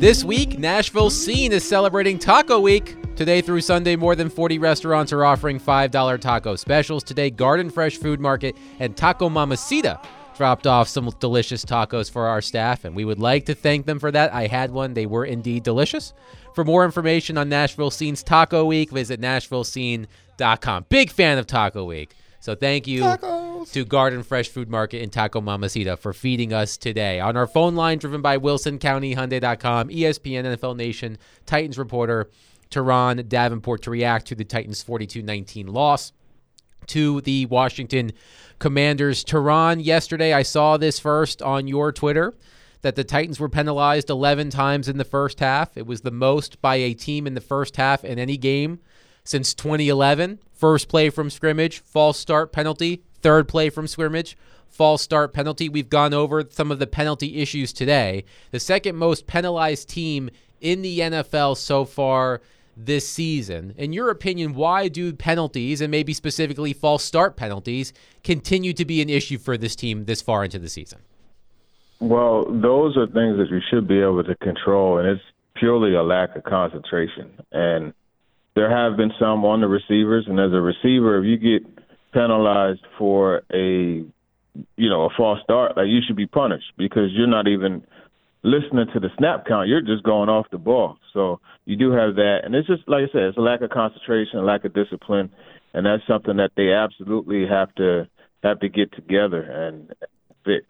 This week, Nashville Scene is celebrating Taco Week. Today through Sunday, more than 40 restaurants are offering $5 taco specials. Today, Garden Fresh Food Market and Taco Mamacita dropped off some delicious tacos for our staff, and we would like to thank them for that. I had one. They were indeed delicious. For more information on Nashville Scene's Taco Week, visit NashvilleScene.com. Big fan of Taco Week. So thank you to Garden Fresh Food Market and Taco Mamacita for feeding us today. On our phone line, driven by WilsonCountyHyundai.com, ESPN, NFL Nation, Titans reporter Teron Davenport to react to the Titans' 42-19 loss to the Washington Commanders. Teron, yesterday I saw this first on your Twitter, that the Titans were penalized 11 times in the first half. It was the most by a team in the first half in any game since 2011. First play from scrimmage, false start penalty. Third play from scrimmage, false start penalty. We've gone over some of the penalty issues today. The second most penalized team in the NFL so far this season. In your opinion, why do penalties, and maybe specifically false start penalties, continue to be an issue for this team this far into the season? Well, those are things that you should be able to control, and it's purely a lack of concentration. And there have been some on the receivers, and as a receiver, if you get penalized for a false start, like, you should be punished because you're not even listening to the snap count. You're just going off the ball. So you do have that. And it's just, like I said, it's a lack of concentration, a lack of discipline, and that's something that they absolutely have to get together and fix.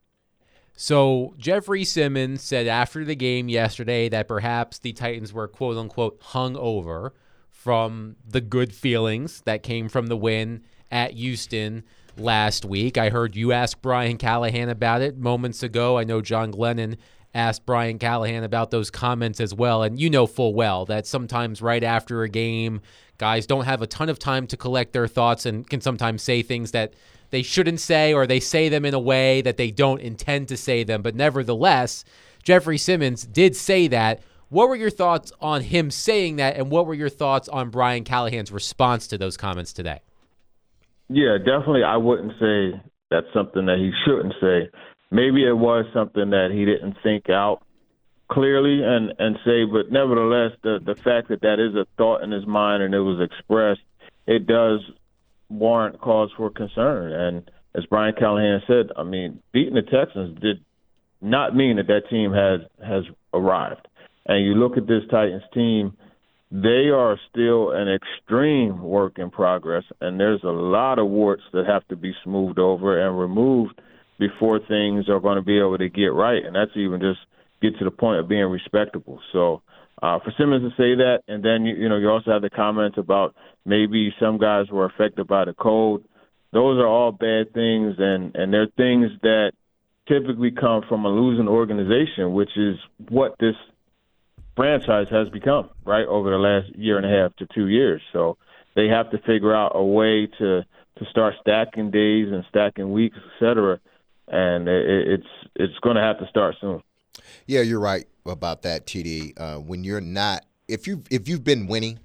So Jeffrey Simmons said after the game yesterday that perhaps the Titans were, quote-unquote, hung over from the good feelings that came from the win at Houston last week. I heard you ask Brian Callahan about it moments ago. I know John Glennon asked Brian Callahan about those comments as well. And you know full well that sometimes right after a game, guys don't have a ton of time to collect their thoughts and can sometimes say things that they shouldn't say, or they say them in a way that they don't intend to say them. But nevertheless, Jeffrey Simmons did say that. What were your thoughts on him saying that, and what were your thoughts on Brian Callahan's response to those comments today? Yeah, definitely I wouldn't say that's something that he shouldn't say. Maybe it was something that he didn't think out clearly and say, but nevertheless, the fact that that is a thought in his mind and it was expressed, it does warrant cause for concern. And as Brian Callahan said, I mean, beating the Texans did not mean that team has arrived. And you look at this Titans team, they are still an extreme work in progress, and there's a lot of warts that have to be smoothed over and removed before things are going to be able to get right, and that's even just get to the point of being respectable. So for Simmons to say that, and then you also have the comments about maybe some guys were affected by the cold. Those are all bad things, and they're things that typically come from a losing organization, which is what this franchise has become, right, over the last year and a half to 2 years. So they have to figure out a way to start stacking days and stacking weeks, et cetera, and it's going to have to start soon. Yeah, you're right about that, TD. When you're not, if you've been winning,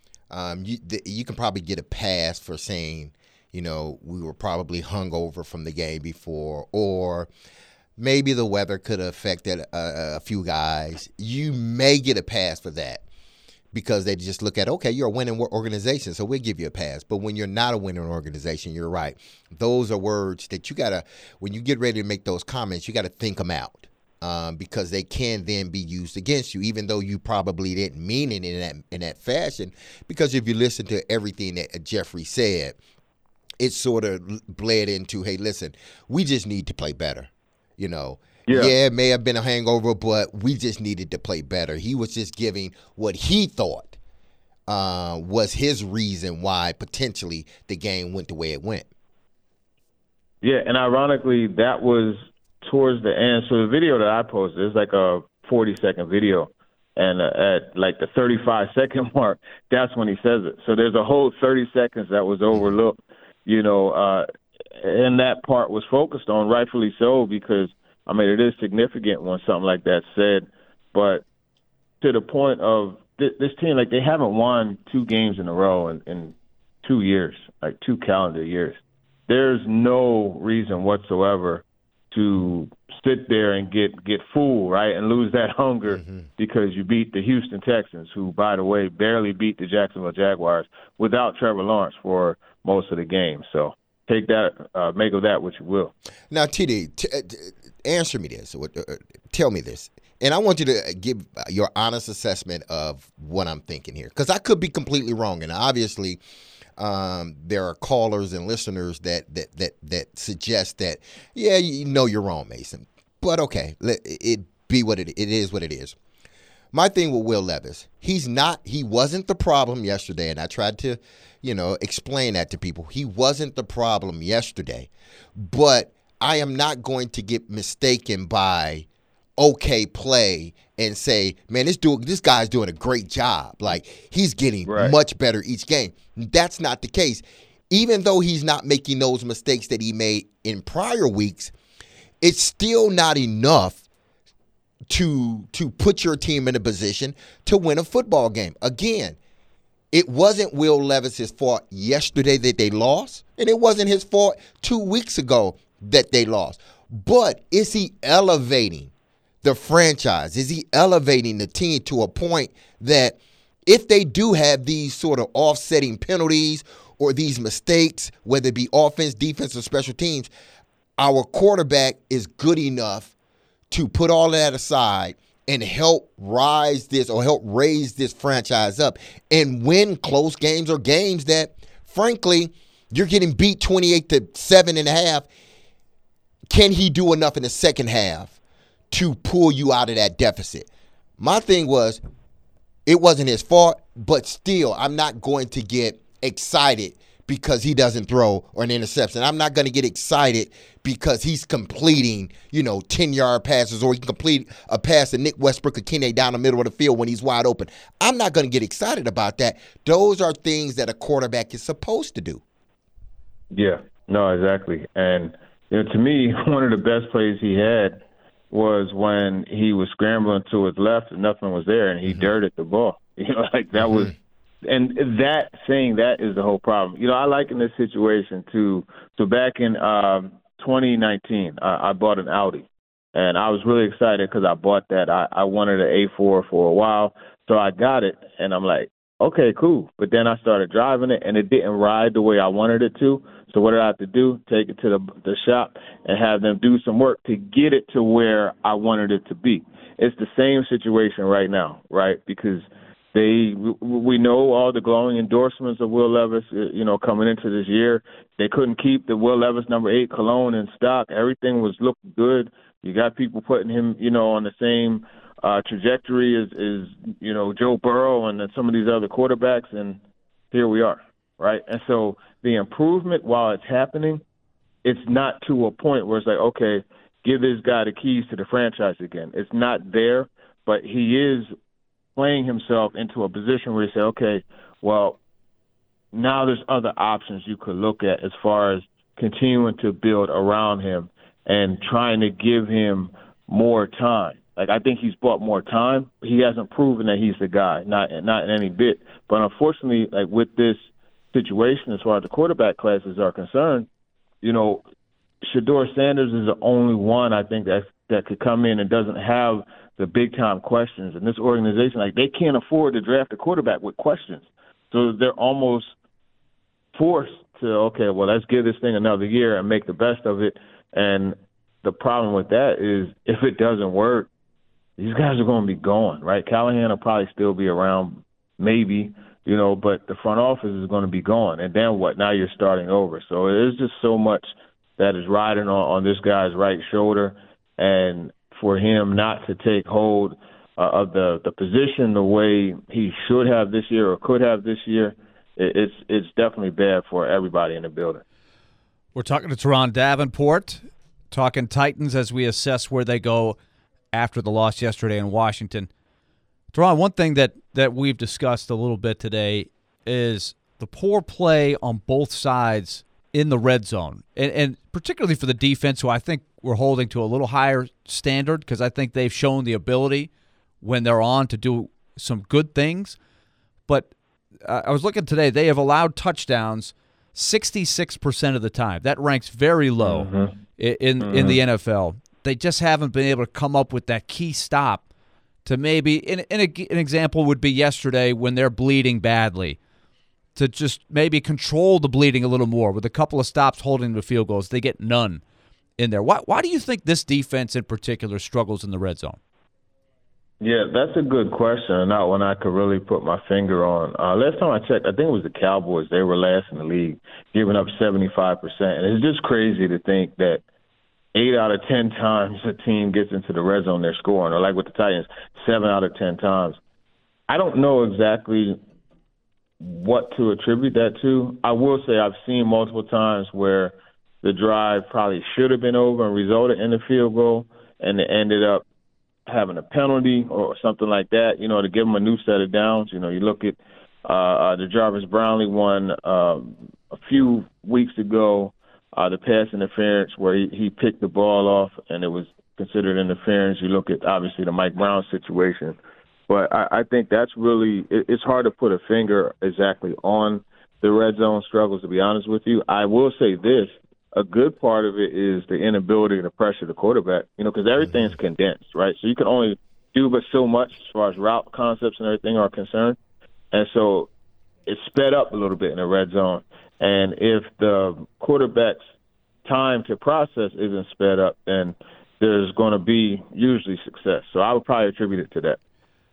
you can probably get a pass for saying, we were probably hungover from the game before, or maybe the weather could have affected a few guys. You may get a pass for that because they just look at, okay, you're a winning organization, so we'll give you a pass. But when you're not a winning organization, you're right. Those are words that you got to, when you get ready to make those comments, you got to think them out because they can then be used against you, even though you probably didn't mean it in that fashion. Because if you listen to everything that Jeffrey said, it sort of bled into, hey, listen, we just need to play better. Yeah, it may have been a hangover, but we just needed to play better. He was just giving what he thought was his reason why potentially the game went the way it went. Yeah, and ironically, that was towards the end. So the video that I posted is like a 40-second video. And at like the 35-second mark, that's when he says it. So there's a whole 30 seconds that was overlooked, and that part was focused on, rightfully so, because, I mean, it is significant when something like that's said. But to the point of this team, like, they haven't won 2 games in a row in 2 years, like 2 calendar years. There's no reason whatsoever to sit there and get fooled, right, and lose that hunger because you beat the Houston Texans, who, by the way, barely beat the Jacksonville Jaguars without Trevor Lawrence for most of the game. So take that, make of that what you will. Now, TD, answer me this. Tell me this. And I want you to give your honest assessment of what I'm thinking here, because I could be completely wrong. And obviously, there are callers and listeners that suggest that, yeah, you know you're wrong, Mason. But okay, let it be what it is. What it is. My thing with Will Levis, he wasn't the problem yesterday, and I tried to, explain that to people. He wasn't the problem yesterday, but I am not going to get mistaken by okay play and say, man, this guy's doing a great job. Like, he's getting much better each game. That's not the case. Even though he's not making those mistakes that he made in prior weeks, it's still not enough to put your team in a position to win a football game. Again, it wasn't Will Levis's fault yesterday that they lost, and it wasn't his fault 2 weeks ago that they lost. But is he elevating the franchise? Is he elevating the team to a point that if they do have these sort of offsetting penalties or these mistakes, whether it be offense, defense, or special teams, our quarterback is good enough to put all of that aside and help raise this franchise up and win close games or games that, frankly, you're getting beat 28-7.5. Can he do enough in the second half to pull you out of that deficit? My thing was, it wasn't his fault, but still, I'm not going to get excited because he doesn't throw or an interception. I'm not going to get excited because he's completing, 10-yard passes, or he can complete a pass to Nick Westbrook-Ikine down the middle of the field when he's wide open. I'm not going to get excited about that. Those are things that a quarterback is supposed to do. Yeah, no, exactly. And, to me, one of the best plays he had was when he was scrambling to his left and nothing was there, and he dirted the ball. That was – and saying that is the whole problem. I like in this situation, too. So back in 2019, I bought an Audi, and I was really excited because I bought that. I wanted an A4 for a while, so I got it, and I'm like, okay, cool. But then I started driving it, and it didn't ride the way I wanted it to. So what did I have to do? Take it to the shop and have them do some work to get it to where I wanted it to be. It's the same situation right now, right? Because we know all the glowing endorsements of Will Levis, coming into this year. They couldn't keep the Will Levis number 8 cologne in stock. Everything was looking good. You got people putting him, on the same trajectory as Joe Burrow and then some of these other quarterbacks, and here we are, right? And so the improvement, while it's happening, it's not to a point where it's like, okay, give this guy the keys to the franchise again. It's not there, but he is playing himself into a position where you say, okay, well, now there's other options you could look at as far as continuing to build around him and trying to give him more time. I think he's bought more time. He hasn't proven that he's the guy, not in any bit. But unfortunately, with this situation, as far as the quarterback classes are concerned, Shedeur Sanders is the only one I think that could come in and doesn't have the big-time questions. And this organization, they can't afford to draft a quarterback with questions. So they're almost forced to, okay, well, let's give this thing another year and make the best of it. And the problem with that is if it doesn't work, these guys are going to be gone, right? Callahan will probably still be around, maybe, but the front office is going to be gone. And then what? Now you're starting over. So there's just so much that is riding on this guy's right shoulder. And for him not to take hold of the position the way he should have this year or could have this year, it's definitely bad for everybody in the building. We're talking to Teron Davenport, talking Titans as we assess where they go after the loss yesterday in Washington. Teron, one thing that we've discussed a little bit today is the poor play on both sides in the red zone, and particularly for the defense, who I think we're holding to a little higher standard because I think they've shown the ability when they're on to do some good things. But I was looking today, they have allowed touchdowns 66% of the time. That ranks very low in the NFL. they just haven't been able to come up with that key stop to maybe, an example would be yesterday when they're bleeding badly, to just maybe control the bleeding a little more with a couple of stops holding the field goals. They get none in there. Why do you think this defense in particular struggles in the red zone? Yeah, that's a good question, and not one I could really put my finger on. Last time I checked, I think it was the Cowboys. They were last in the league, giving up 75%. And it's just crazy to think that 8 out of 10 times a team gets into the red zone, they're scoring. Or like with the Titans, 7 out of 10 times. I don't know exactly what to attribute that to. I will say I've seen multiple times where the drive probably should have been over and resulted in a field goal, and it ended up having a penalty or something like that, to give them a new set of downs. You look at the Jarvis Brownlee one a few weeks ago, the pass interference where he picked the ball off and it was considered interference. You look at, obviously, the Mike Brown situation. But I think that's really – it's hard to put a finger exactly on the red zone struggles, to be honest with you. I will say this. A good part of it is the inability to pressure the quarterback, because everything's condensed, right? So you can only do but so much as far as route concepts and everything are concerned. And so it's sped up a little bit in the red zone. And if the quarterback's time to process isn't sped up, then there's going to be usually success. So I would probably attribute it to that.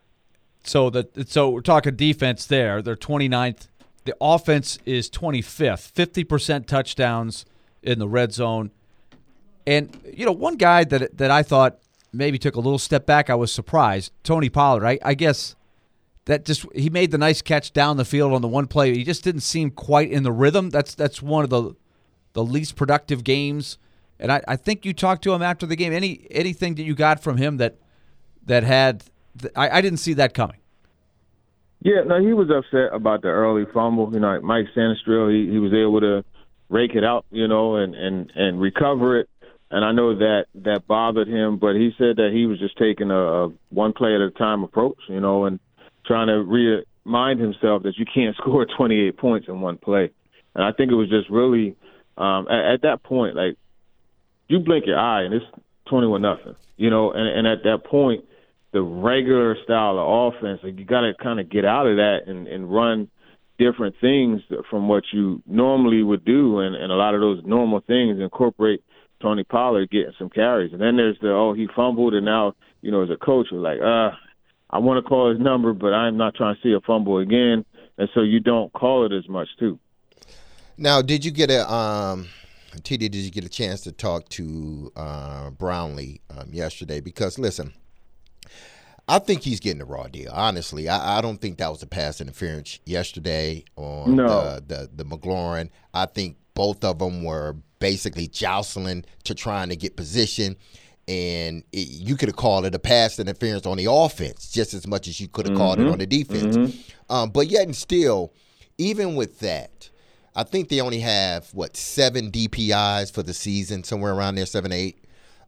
So we're talking defense there. They're 29th. The offense is 25th, 50% touchdowns in the red zone. And, one guy that I thought maybe took a little step back, I was surprised, Tony Pollard. I guess that he made the nice catch down the field on the one play. He just didn't seem quite in the rhythm. That's one of the least productive games. And I think you talked to him after the game. Anything that you got from him that had I didn't see that coming. Yeah, no, he was upset about the early fumble. Like Mike Sanastrell, he was able to rake it out, and recover it. And I know that bothered him, but he said that he was just taking a one play at a time approach, and trying to remind himself that you can't score 28 points in one play. And I think it was just really at that point, like, you blink your eye and it's 21-0, and at that point, the regular style of offense, like, you got to kind of get out of that and run different things from what you normally would do, and a lot of those normal things incorporate Tony Pollard getting some carries. And then there's he fumbled, and now, as a coach, you're like, I want to call his number, but I'm not trying to see a fumble again, and so you don't call it as much too. Now, did you get TD, did you get a chance to talk to Brownlee yesterday? Because, listen, I think he's getting the raw deal. Honestly, I don't think that was a pass interference yesterday on the McLaurin. I think both of them were basically jostling to trying to get position, and you could have called it a pass interference on the offense just as much as you could have called it on the defense. But yet and still, even with that, I think they only have, 7 DPIs for the season, somewhere around there, 7, 8.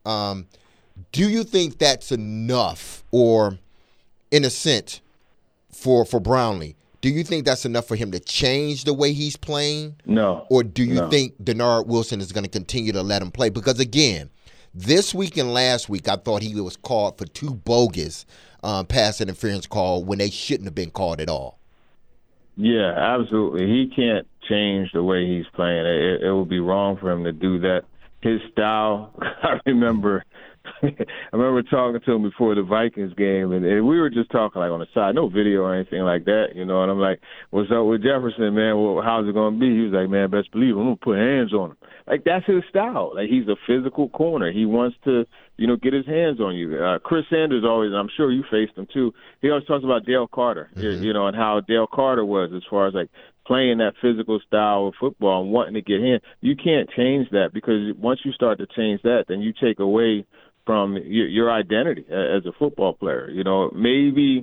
Do you think that's enough, or in a sense, for Brownlee? Do you think that's enough for him to change the way he's playing? No. Or do you think Denard Wilson is going to continue to let him play? Because, again, this week and last week, I thought he was called for 2 bogus pass interference calls when they shouldn't have been called at all. Yeah, absolutely. He can't change the way he's playing. It would be wrong for him to do that. His style, I remember talking to him before the Vikings game, and we were just talking like on the side, no video or anything like that, and I'm like, what's up with Jefferson, man? Well, how's it going to be? He was like, man, best believe I'm going to put hands on him. Like, that's his style. Like, he's a physical corner. He wants to, get his hands on you. Chris Sanders always, and I'm sure you faced him too, he always talks about Dale Carter, and how Dale Carter was as far as like playing that physical style of football and wanting to get in. You can't change that, because once you start to change that, then you take away from your identity as a football player. Maybe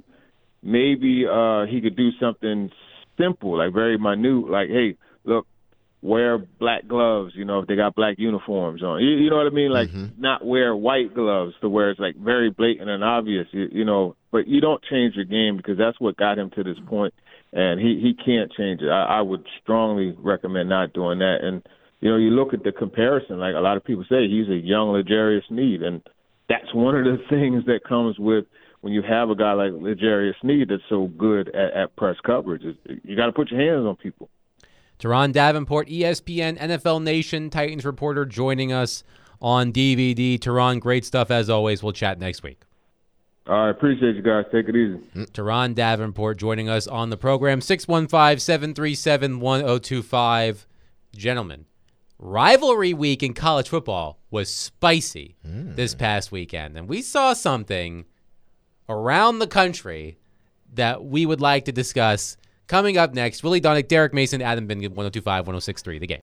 he could do something simple, like very minute, like, hey, look, wear black gloves, if they got black uniforms on. You know what I mean? Like, not wear white gloves to where it's like very blatant and obvious, but you don't change your game, because that's what got him to this point, and he can't change it. I would strongly recommend not doing that. And you look at the comparison, like a lot of people say, he's a young L'Jarius Sneed, and that's one of the things that comes with when you have a guy like L'Jarius Sneed that's so good at press coverage. You got to put your hands on people. Teron Davenport, ESPN NFL Nation Titans reporter, joining us on DVD. Teron, great stuff as always. We'll chat next week. All right, appreciate you guys. Take it easy. Teron Davenport joining us on the program. 615-737-1025. Gentlemen, rivalry week in college football was spicy this past weekend, and we saw something around the country that we would like to discuss coming up next. Willie Donick, Derek Mason, Adam Bingham, 102.5, 106.3, The Game.